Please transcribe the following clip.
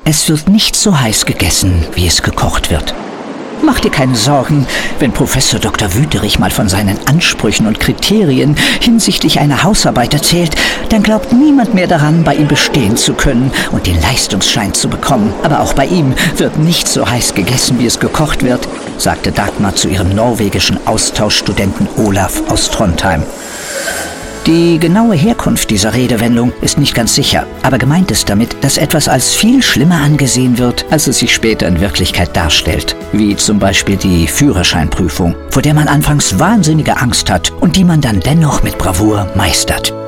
Es wird nicht so heiß gegessen, wie es gekocht wird. Mach dir keine Sorgen, wenn Professor Dr. Wüterich mal von seinen Ansprüchen und Kriterien hinsichtlich einer Hausarbeit erzählt, dann glaubt niemand mehr daran, bei ihm bestehen zu können und den Leistungsschein zu bekommen. Aber auch bei ihm wird nicht so heiß gegessen, wie es gekocht wird, sagte Dagmar zu ihrem norwegischen Austauschstudenten Olaf aus Trondheim. Die genaue Herkunft dieser Redewendung ist nicht ganz sicher, aber gemeint ist damit, dass etwas als viel schlimmer angesehen wird, als es sich später in Wirklichkeit darstellt. Wie zum Beispiel die Führerscheinprüfung, vor der man anfangs wahnsinnige Angst hat und die man dann dennoch mit Bravour meistert.